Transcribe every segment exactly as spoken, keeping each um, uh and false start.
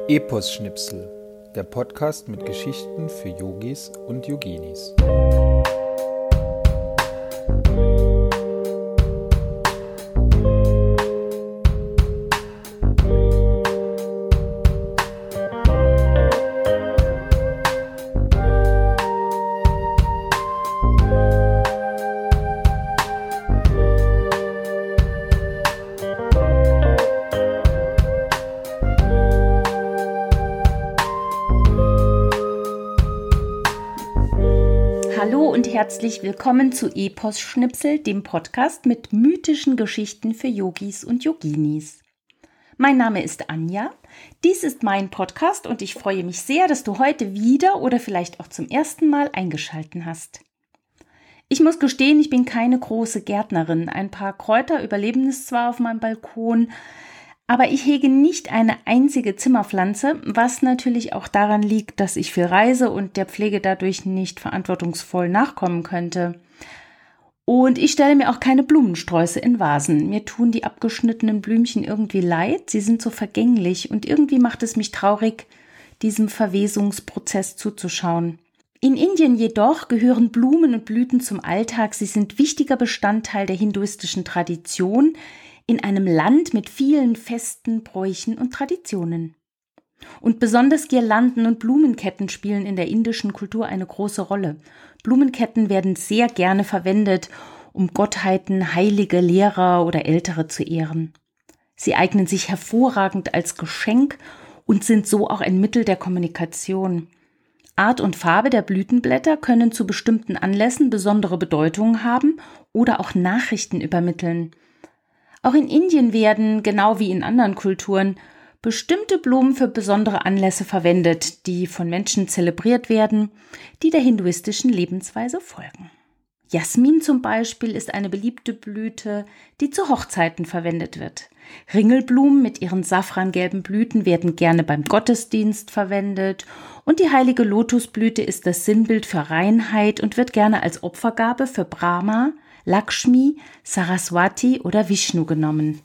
Epos-Schnipsel, der Podcast mit Geschichten für Yogis und Yoginis. Hallo und herzlich willkommen zu Epos-Schnipsel, dem Podcast mit mythischen Geschichten für Yogis und Yoginis. Mein Name ist Anja, dies ist mein Podcast und ich freue mich sehr, dass du heute wieder oder vielleicht auch zum ersten Mal eingeschaltet hast. Ich muss gestehen, ich bin keine große Gärtnerin. Ein paar Kräuter überleben es zwar auf meinem Balkon, aber ich hege nicht eine einzige Zimmerpflanze, was natürlich auch daran liegt, dass ich viel reise und der Pflege dadurch nicht verantwortungsvoll nachkommen könnte. Und ich stelle mir auch keine Blumensträuße in Vasen. Mir tun die abgeschnittenen Blümchen irgendwie leid, sie sind so vergänglich und irgendwie macht es mich traurig, diesem Verwesungsprozess zuzuschauen. In Indien jedoch gehören Blumen und Blüten zum Alltag, sie sind wichtiger Bestandteil der hinduistischen Tradition, in einem Land mit vielen Festen, Bräuchen und Traditionen. Und besonders Girlanden und Blumenketten spielen in der indischen Kultur eine große Rolle. Blumenketten werden sehr gerne verwendet, um Gottheiten, Heilige, Lehrer oder Ältere zu ehren. Sie eignen sich hervorragend als Geschenk und sind so auch ein Mittel der Kommunikation. Art und Farbe der Blütenblätter können zu bestimmten Anlässen besondere Bedeutung haben oder auch Nachrichten übermitteln. Auch in Indien werden, genau wie in anderen Kulturen, bestimmte Blumen für besondere Anlässe verwendet, die von Menschen zelebriert werden, die der hinduistischen Lebensweise folgen. Jasmin zum Beispiel ist eine beliebte Blüte, die zu Hochzeiten verwendet wird. Ringelblumen mit ihren safrangelben Blüten werden gerne beim Gottesdienst verwendet und die heilige Lotusblüte ist das Sinnbild für Reinheit und wird gerne als Opfergabe für Brahma, Lakshmi, Saraswati oder Vishnu genommen.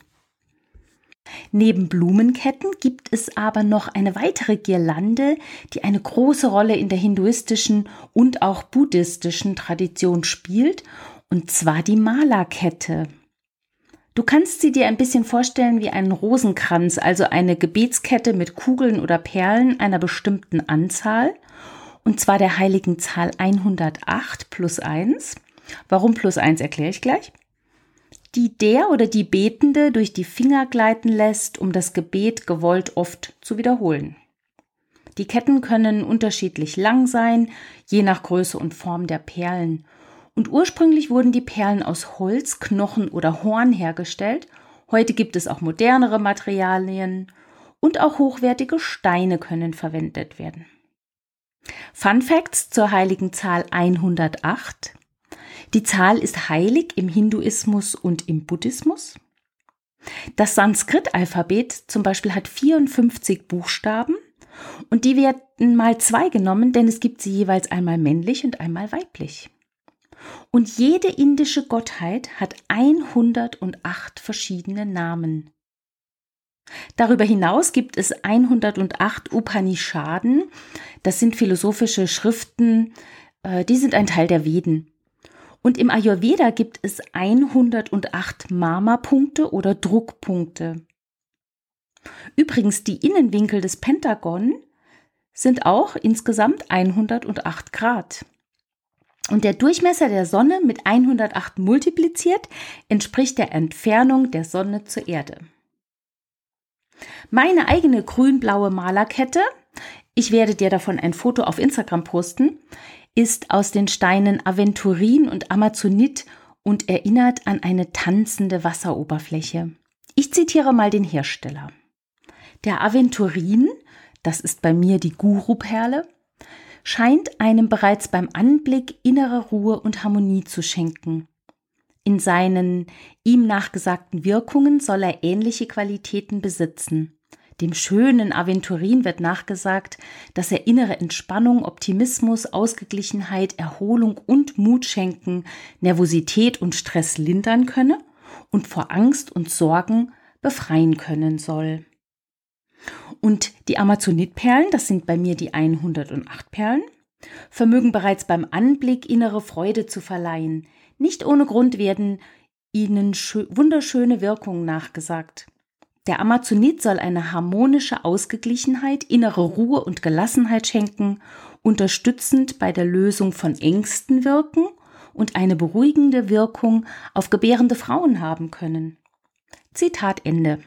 Neben Blumenketten gibt es aber noch eine weitere Girlande, die eine große Rolle in der hinduistischen und auch buddhistischen Tradition spielt, und zwar die Mala-Kette. Du kannst sie dir ein bisschen vorstellen wie einen Rosenkranz, also eine Gebetskette mit Kugeln oder Perlen einer bestimmten Anzahl, und zwar der heiligen Zahl hundertacht plus eins. Warum plus eins erkläre ich gleich. Die der oder die Betende durch die Finger gleiten lässt, um das Gebet gewollt oft zu wiederholen. Die Ketten können unterschiedlich lang sein, je nach Größe und Form der Perlen. Und ursprünglich wurden die Perlen aus Holz, Knochen oder Horn hergestellt. Heute gibt es auch modernere Materialien und auch hochwertige Steine können verwendet werden. Fun Facts zur heiligen Zahl hundertacht. Die Zahl ist heilig im Hinduismus und im Buddhismus. Das Sanskrit-Alphabet zum Beispiel hat vierundfünfzig Buchstaben und die werden mal zwei genommen, denn es gibt sie jeweils einmal männlich und einmal weiblich. Und jede indische Gottheit hat hundertacht verschiedene Namen. Darüber hinaus gibt es hundertacht Upanishaden, das sind philosophische Schriften, die sind ein Teil der Veden. Und im Ayurveda gibt es hundertacht Marma-Punkte oder Druckpunkte. Übrigens, die Innenwinkel des Pentagon sind auch insgesamt hundertacht Grad. Und der Durchmesser der Sonne mit hundertacht multipliziert entspricht der Entfernung der Sonne zur Erde. Meine eigene grün-blaue Malerkette, ich werde dir davon ein Foto auf Instagram posten, ist aus den Steinen Aventurin und Amazonit und erinnert an eine tanzende Wasseroberfläche. Ich zitiere mal den Hersteller. Der Aventurin, das ist bei mir die Guru-Perle, scheint einem bereits beim Anblick innere Ruhe und Harmonie zu schenken. In seinen ihm nachgesagten Wirkungen soll er ähnliche Qualitäten besitzen. Dem schönen Aventurin wird nachgesagt, dass er innere Entspannung, Optimismus, Ausgeglichenheit, Erholung und Mut schenken, Nervosität und Stress lindern könne und vor Angst und Sorgen befreien können soll. Und die Amazonitperlen, das sind bei mir die hundertacht Perlen, vermögen bereits beim Anblick innere Freude zu verleihen. Nicht ohne Grund werden ihnen wunderschöne Wirkungen nachgesagt. Der Amazonit soll eine harmonische Ausgeglichenheit, innere Ruhe und Gelassenheit schenken, unterstützend bei der Lösung von Ängsten wirken und eine beruhigende Wirkung auf gebärende Frauen haben können. Zitat Ende.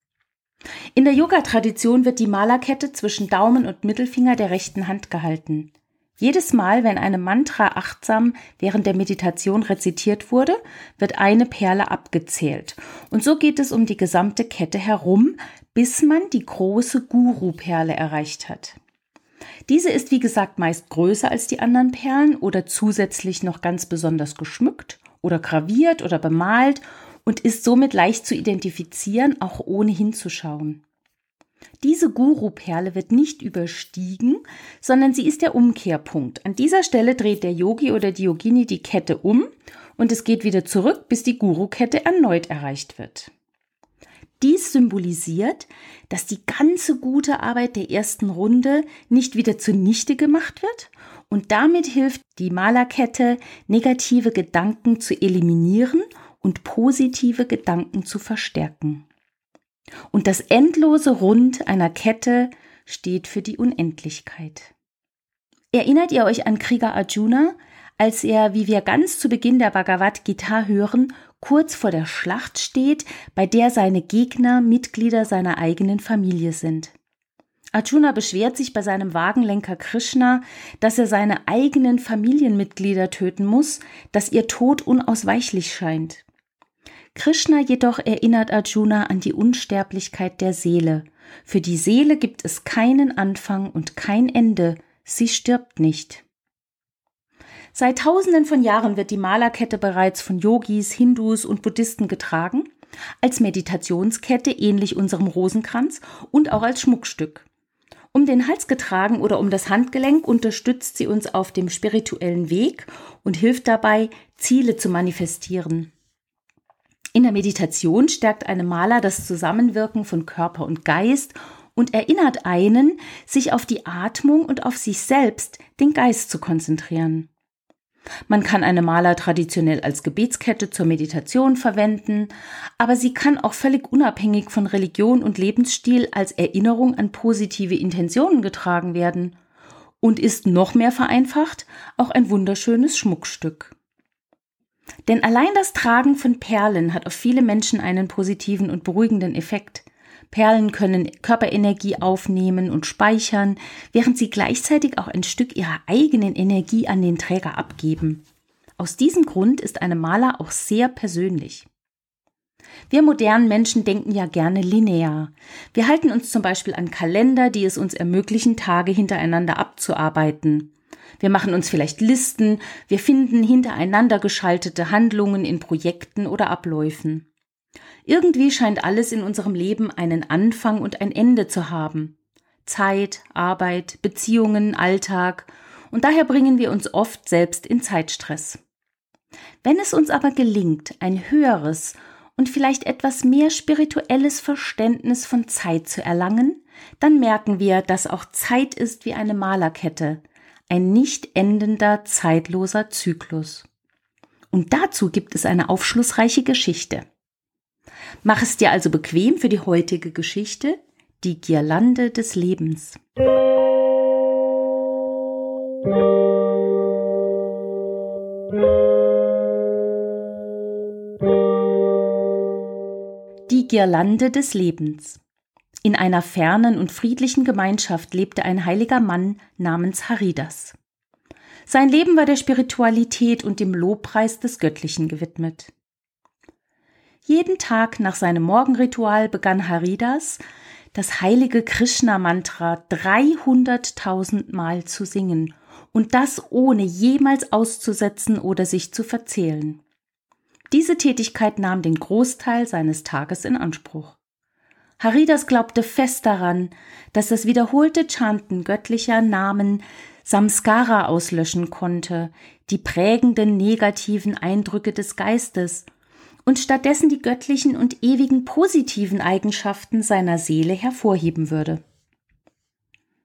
In der Yoga-Tradition wird die Malerkette zwischen Daumen und Mittelfinger der rechten Hand gehalten. Jedes Mal, wenn eine Mantra achtsam während der Meditation rezitiert wurde, wird eine Perle abgezählt. Und so geht es um die gesamte Kette herum, bis man die große Guru-Perle erreicht hat. Diese ist, wie gesagt, meist größer als die anderen Perlen oder zusätzlich noch ganz besonders geschmückt oder graviert oder bemalt und ist somit leicht zu identifizieren, auch ohne hinzuschauen. Diese Guru-Perle wird nicht überstiegen, sondern sie ist der Umkehrpunkt. An dieser Stelle dreht der Yogi oder die Yogini die Kette um und es geht wieder zurück, bis die Guru-Kette erneut erreicht wird. Dies symbolisiert, dass die ganze gute Arbeit der ersten Runde nicht wieder zunichte gemacht wird und damit hilft die Malerkette, negative Gedanken zu eliminieren und positive Gedanken zu verstärken. Und das endlose Rund einer Kette steht für die Unendlichkeit. Erinnert ihr euch an Krieger Arjuna, als er, wie wir ganz zu Beginn der Bhagavad Gita hören, kurz vor der Schlacht steht, bei der seine Gegner Mitglieder seiner eigenen Familie sind? Arjuna beschwert sich bei seinem Wagenlenker Krishna, dass er seine eigenen Familienmitglieder töten muss, dass ihr Tod unausweichlich scheint. Krishna jedoch erinnert Arjuna an die Unsterblichkeit der Seele. Für die Seele gibt es keinen Anfang und kein Ende, sie stirbt nicht. Seit Tausenden von Jahren wird die Malerkette bereits von Yogis, Hindus und Buddhisten getragen, als Meditationskette ähnlich unserem Rosenkranz und auch als Schmuckstück. Um den Hals getragen oder um das Handgelenk unterstützt sie uns auf dem spirituellen Weg und hilft dabei, Ziele zu manifestieren. In der Meditation stärkt eine Mala das Zusammenwirken von Körper und Geist und erinnert einen, sich auf die Atmung und auf sich selbst, den Geist, zu konzentrieren. Man kann eine Mala traditionell als Gebetskette zur Meditation verwenden, aber sie kann auch völlig unabhängig von Religion und Lebensstil als Erinnerung an positive Intentionen getragen werden und ist noch mehr vereinfacht auch ein wunderschönes Schmuckstück. Denn allein das Tragen von Perlen hat auf viele Menschen einen positiven und beruhigenden Effekt. Perlen können Körperenergie aufnehmen und speichern, während sie gleichzeitig auch ein Stück ihrer eigenen Energie an den Träger abgeben. Aus diesem Grund ist eine Mala auch sehr persönlich. Wir modernen Menschen denken ja gerne linear. Wir halten uns zum Beispiel an Kalender, die es uns ermöglichen, Tage hintereinander abzuarbeiten. Wir machen uns vielleicht Listen, wir finden hintereinander geschaltete Handlungen in Projekten oder Abläufen. Irgendwie scheint alles in unserem Leben einen Anfang und ein Ende zu haben. Zeit, Arbeit, Beziehungen, Alltag. Und daher bringen wir uns oft selbst in Zeitstress. Wenn es uns aber gelingt, ein höheres und vielleicht etwas mehr spirituelles Verständnis von Zeit zu erlangen, dann merken wir, dass auch Zeit ist wie eine Malerkette, ein nicht endender, zeitloser Zyklus. Und dazu gibt es eine aufschlussreiche Geschichte. Mach es dir also bequem für die heutige Geschichte, die Girlande des Lebens. Die Girlande des Lebens. In einer fernen und friedlichen Gemeinschaft lebte ein heiliger Mann namens Haridas. Sein Leben war der Spiritualität und dem Lobpreis des Göttlichen gewidmet. Jeden Tag nach seinem Morgenritual begann Haridas, das heilige Krishna-Mantra dreihunderttausend Mal zu singen und das ohne jemals auszusetzen oder sich zu verzählen. Diese Tätigkeit nahm den Großteil seines Tages in Anspruch. Haridas glaubte fest daran, dass das wiederholte Chanten göttlicher Namen Samskara auslöschen konnte, die prägenden negativen Eindrücke des Geistes, und stattdessen die göttlichen und ewigen positiven Eigenschaften seiner Seele hervorheben würde.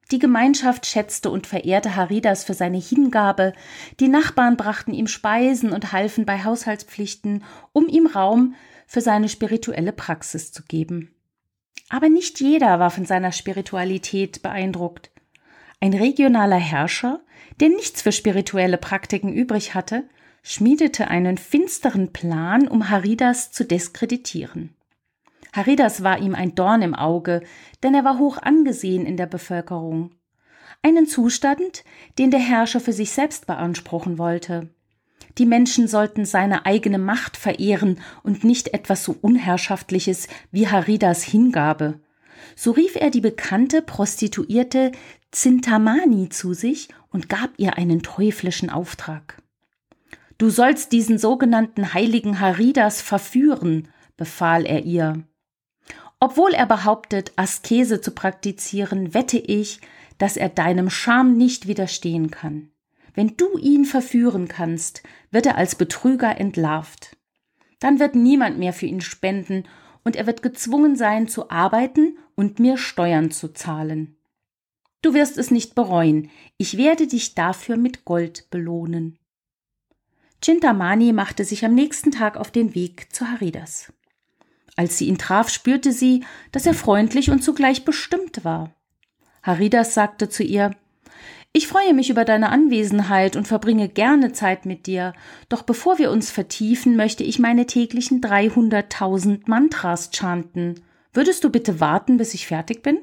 Die Gemeinschaft schätzte und verehrte Haridas für seine Hingabe, die Nachbarn brachten ihm Speisen und halfen bei Haushaltspflichten, um ihm Raum für seine spirituelle Praxis zu geben. Aber nicht jeder war von seiner Spiritualität beeindruckt. Ein regionaler Herrscher, der nichts für spirituelle Praktiken übrig hatte, schmiedete einen finsteren Plan, um Haridas zu diskreditieren. Haridas war ihm ein Dorn im Auge, denn er war hoch angesehen in der Bevölkerung. Einen Zustand, den der Herrscher für sich selbst beanspruchen wollte. Die Menschen sollten seine eigene Macht verehren und nicht etwas so Unherrschaftliches wie Haridas Hingabe. So rief er die bekannte Prostituierte Zintamani zu sich und gab ihr einen teuflischen Auftrag. »Du sollst diesen sogenannten heiligen Haridas verführen«, befahl er ihr. Obwohl er behauptet, Askese zu praktizieren, wette ich, dass er deinem Charme nicht widerstehen kann. Wenn du ihn verführen kannst, wird er als Betrüger entlarvt. Dann wird niemand mehr für ihn spenden und er wird gezwungen sein, zu arbeiten und mir Steuern zu zahlen. Du wirst es nicht bereuen, ich werde dich dafür mit Gold belohnen. Chintamani machte sich am nächsten Tag auf den Weg zu Haridas. Als sie ihn traf, spürte sie, dass er freundlich und zugleich bestimmt war. Haridas sagte zu ihr: »Ich freue mich über deine Anwesenheit und verbringe gerne Zeit mit dir, doch bevor wir uns vertiefen, möchte ich meine täglichen dreihunderttausend Mantras chanten. Würdest du bitte warten, bis ich fertig bin?«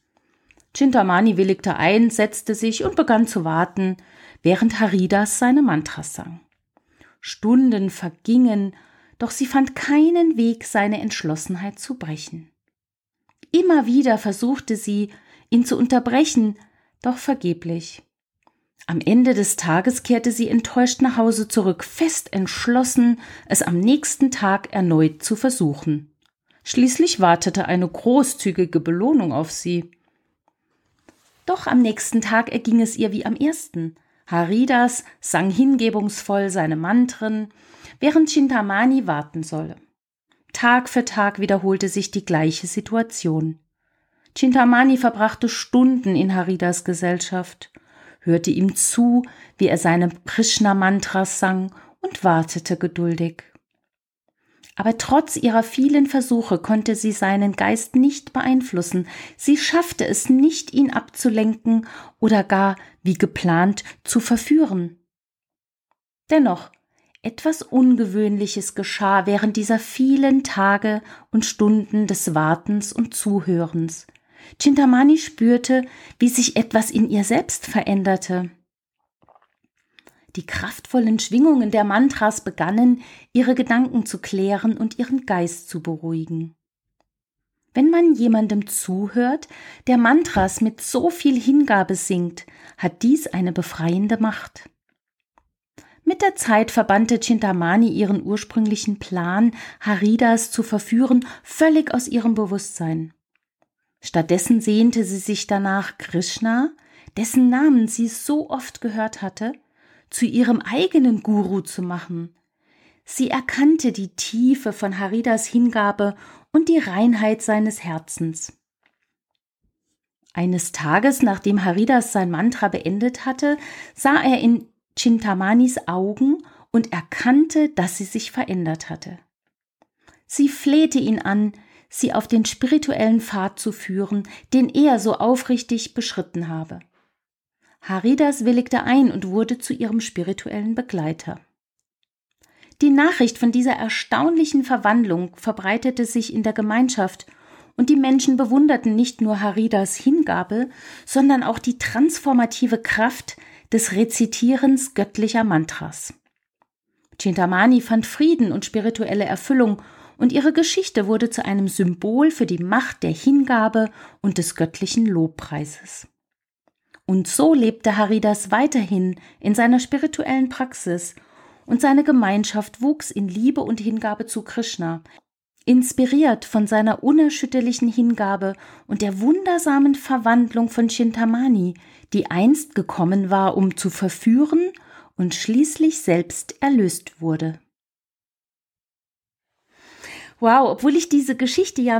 Chintamani willigte ein, setzte sich und begann zu warten, während Haridas seine Mantras sang. Stunden vergingen, doch sie fand keinen Weg, seine Entschlossenheit zu brechen. Immer wieder versuchte sie, ihn zu unterbrechen, doch vergeblich. Am Ende des Tages kehrte sie enttäuscht nach Hause zurück, fest entschlossen, es am nächsten Tag erneut zu versuchen. Schließlich wartete eine großzügige Belohnung auf sie. Doch am nächsten Tag erging es ihr wie am ersten. Haridas sang hingebungsvoll seine Mantren, während Chintamani warten solle. Tag für Tag wiederholte sich die gleiche Situation. Chintamani verbrachte Stunden in Haridas Gesellschaft, hörte ihm zu, wie er seine Krishna-Mantras sang und wartete geduldig. Aber trotz ihrer vielen Versuche konnte sie seinen Geist nicht beeinflussen. Sie schaffte es nicht, ihn abzulenken oder gar, wie geplant, zu verführen. Dennoch, etwas Ungewöhnliches geschah während dieser vielen Tage und Stunden des Wartens und Zuhörens. Chintamani spürte, wie sich etwas in ihr selbst veränderte. Die kraftvollen Schwingungen der Mantras begannen, ihre Gedanken zu klären und ihren Geist zu beruhigen. Wenn man jemandem zuhört, der Mantras mit so viel Hingabe singt, hat dies eine befreiende Macht. Mit der Zeit verbannte Chintamani ihren ursprünglichen Plan, Haridas zu verführen, völlig aus ihrem Bewusstsein. Stattdessen sehnte sie sich danach, Krishna, dessen Namen sie so oft gehört hatte, zu ihrem eigenen Guru zu machen. Sie erkannte die Tiefe von Haridas Hingabe und die Reinheit seines Herzens. Eines Tages, nachdem Haridas sein Mantra beendet hatte, sah er in Chintamanis Augen und erkannte, dass sie sich verändert hatte. Sie flehte ihn an, sie auf den spirituellen Pfad zu führen, den er so aufrichtig beschritten habe. Haridas willigte ein und wurde zu ihrem spirituellen Begleiter. Die Nachricht von dieser erstaunlichen Verwandlung verbreitete sich in der Gemeinschaft und die Menschen bewunderten nicht nur Haridas Hingabe, sondern auch die transformative Kraft des Rezitierens göttlicher Mantras. Chintamani fand Frieden und spirituelle Erfüllung und ihre Geschichte wurde zu einem Symbol für die Macht der Hingabe und des göttlichen Lobpreises. Und so lebte Haridas weiterhin in seiner spirituellen Praxis und seine Gemeinschaft wuchs in Liebe und Hingabe zu Krishna, inspiriert von seiner unerschütterlichen Hingabe und der wundersamen Verwandlung von Chintamani, die einst gekommen war, um zu verführen und schließlich selbst erlöst wurde. Wow, obwohl ich diese Geschichte ja mit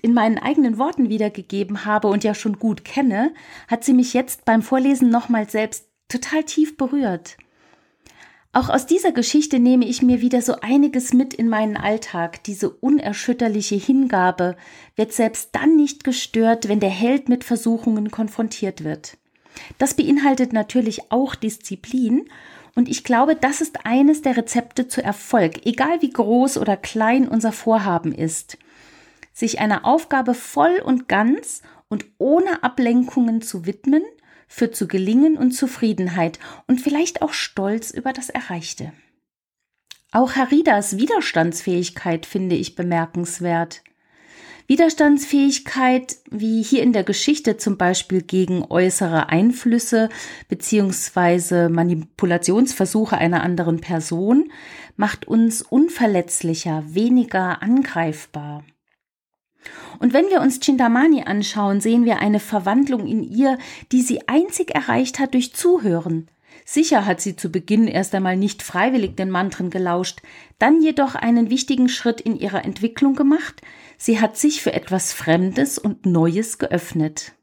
in meinen eigenen Worten wiedergegeben habe und ja schon gut kenne, hat sie mich jetzt beim Vorlesen nochmal selbst total tief berührt. Auch aus dieser Geschichte nehme ich mir wieder so einiges mit in meinen Alltag. Diese unerschütterliche Hingabe wird selbst dann nicht gestört, wenn der Held mit Versuchungen konfrontiert wird. Das beinhaltet natürlich auch Disziplin und ich glaube, das ist eines der Rezepte zu Erfolg, egal wie groß oder klein unser Vorhaben ist. Sich einer Aufgabe voll und ganz und ohne Ablenkungen zu widmen, führt zu Gelingen und Zufriedenheit und vielleicht auch Stolz über das Erreichte. Auch Haridas Widerstandsfähigkeit finde ich bemerkenswert. Widerstandsfähigkeit, wie hier in der Geschichte zum Beispiel gegen äußere Einflüsse bzw. Manipulationsversuche einer anderen Person, macht uns unverletzlicher, weniger angreifbar. Und wenn wir uns Chintamani anschauen, sehen wir eine Verwandlung in ihr, die sie einzig erreicht hat durch Zuhören. Sicher hat sie zu Beginn erst einmal nicht freiwillig den Mantren gelauscht, dann jedoch einen wichtigen Schritt in ihrer Entwicklung gemacht. Sie hat sich für etwas Fremdes und Neues geöffnet.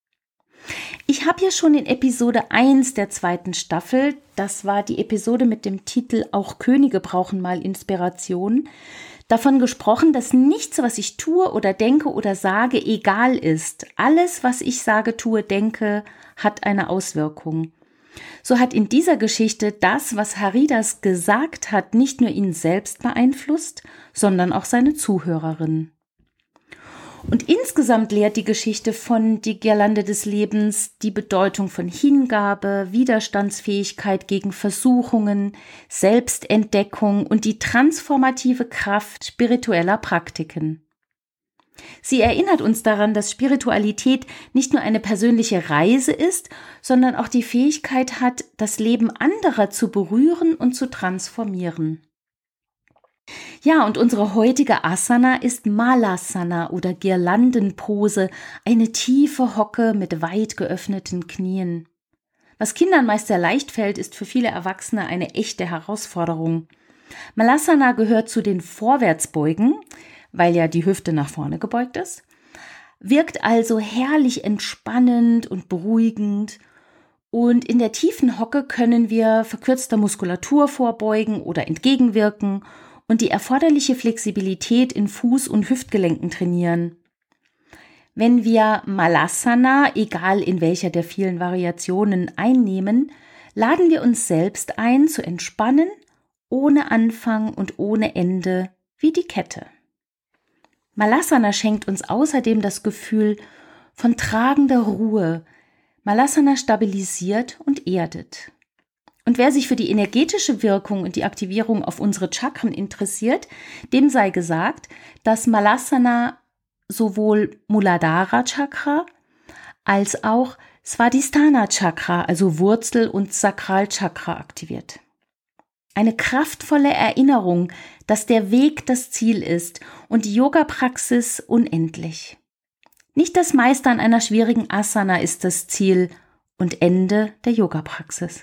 Ich habe ja schon in Episode eins der zweiten Staffel, das war die Episode mit dem Titel »Auch Könige brauchen mal Inspiration«, davon gesprochen, dass nichts, was ich tue oder denke oder sage, egal ist. Alles, was ich sage, tue, denke, hat eine Auswirkung. So hat in dieser Geschichte das, was Haridas gesagt hat, nicht nur ihn selbst beeinflusst, sondern auch seine Zuhörerin. Und insgesamt lehrt die Geschichte von Die Girlande des Lebens die Bedeutung von Hingabe, Widerstandsfähigkeit gegen Versuchungen, Selbstentdeckung und die transformative Kraft spiritueller Praktiken. Sie erinnert uns daran, dass Spiritualität nicht nur eine persönliche Reise ist, sondern auch die Fähigkeit hat, das Leben anderer zu berühren und zu transformieren. Ja, und unsere heutige Asana ist Malasana oder Girlandenpose, eine tiefe Hocke mit weit geöffneten Knien. Was Kindern meist sehr leicht fällt, ist für viele Erwachsene eine echte Herausforderung. Malasana gehört zu den Vorwärtsbeugen, weil ja die Hüfte nach vorne gebeugt ist, wirkt also herrlich entspannend und beruhigend. Und in der tiefen Hocke können wir verkürzter Muskulatur vorbeugen oder entgegenwirken und die erforderliche Flexibilität in Fuß- und Hüftgelenken trainieren. Wenn wir Malasana, egal in welcher der vielen Variationen, einnehmen, laden wir uns selbst ein, zu entspannen, ohne Anfang und ohne Ende, wie die Kette. Malasana schenkt uns außerdem das Gefühl von tragender Ruhe. Malasana stabilisiert und erdet. Und wer sich für die energetische Wirkung und die Aktivierung auf unsere Chakren interessiert, dem sei gesagt, dass Malasana sowohl Muladhara Chakra als auch Svadhisthana Chakra, also Wurzel- und Sakralchakra, aktiviert. Eine kraftvolle Erinnerung, dass der Weg das Ziel ist und die Yoga-Praxis unendlich. Nicht das Meistern einer schwierigen Asana ist das Ziel und Ende der Yoga-Praxis.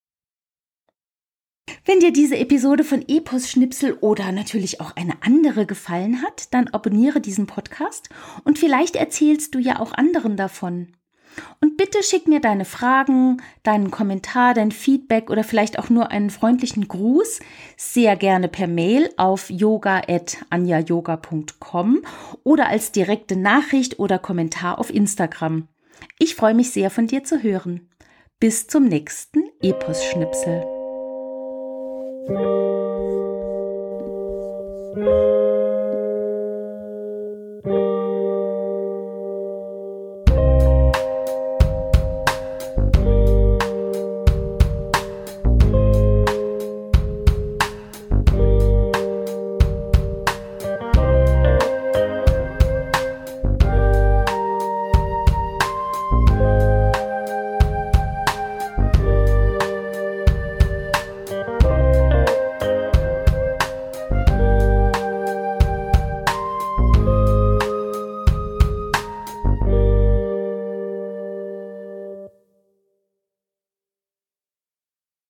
Wenn dir diese Episode von Epos Schnipsel oder natürlich auch eine andere gefallen hat, dann abonniere diesen Podcast und vielleicht erzählst du ja auch anderen davon. Und bitte schick mir deine Fragen, deinen Kommentar, dein Feedback oder vielleicht auch nur einen freundlichen Gruß sehr gerne per Mail auf yoga at anja yoga punkt com oder als direkte Nachricht oder Kommentar auf Instagram. Ich freue mich sehr, von dir zu hören. Bis zum nächsten Epos Schnipsel. Thank you.